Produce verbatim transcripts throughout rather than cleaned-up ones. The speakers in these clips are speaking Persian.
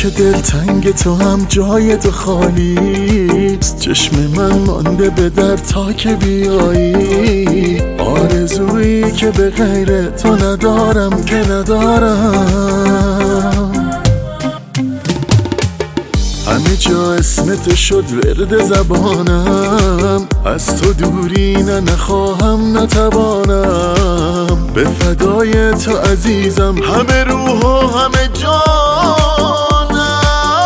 که دلتنگ تو هم جای تو خالی، چشم من مانده به در تا که بیایی. آرزویی که به غیر تو ندارم که ندارم. همه جا اسم تو شد ورد زبانم، از تو دوری نه نخواهم نتوانم. به فدای تو عزیزم همه روح و همه جانم.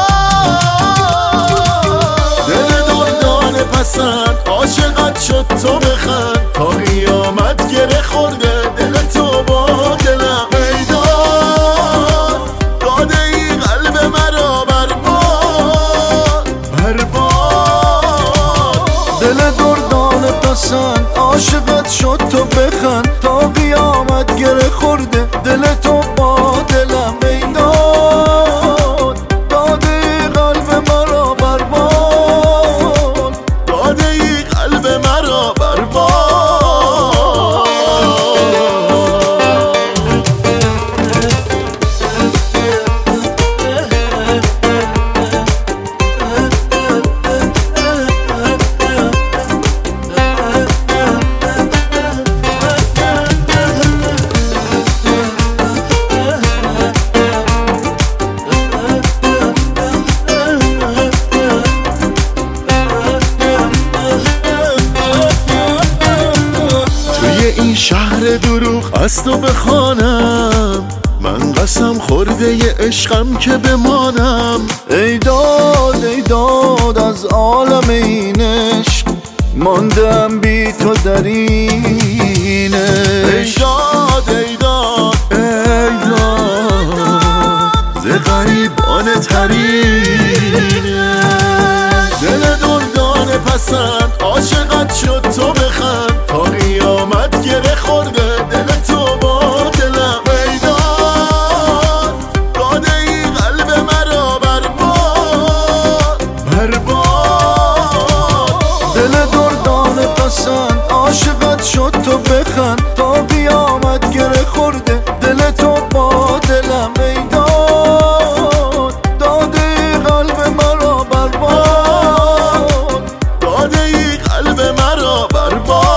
دل دردان پسند عاشقت شد تو بخند، تا قیامت گره خورده دل تو با دلم. میدان داده ای قلب مرا برباد برباد. دل دردان پسند عاشقت شد تو بخند، تا قیامت گره خورده دل تو با دلم. میدان داده ای قلب مرا برباد، داده ای قلب مرا برباد. این شهر دروغ از تو بخوانم، من قسم خورده ی عشقم که بمانم. ای داد ای داد از عالم این عشق، ماندم بی تو در این عشق. ای داد ای داد ای داد ز غریبان ترینه. دل دردان پسند عاشقت شد تو بخند، تا قیامت گره خورده دل تو با دلم. میدان داده ای قلب مرا برباد برباد. دل دردان پسند عاشقت شد تو بخند، تا قیامت گره خورده دل تو با دلم. میدان داده ای قلب مرا برباد، داده ای قلب مرا برباد.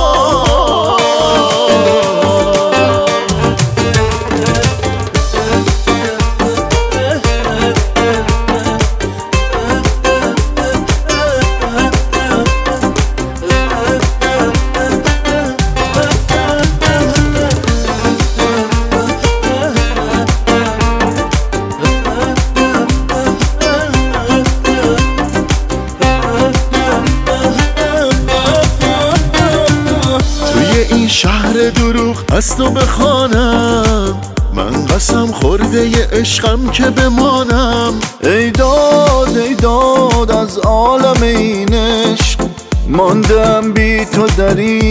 این شهر دروغ از تو بخوانم، من قسم خورده ی عشقم که بمانم. ای داد ای داد از عالم این عشق، ماندم بی تو در این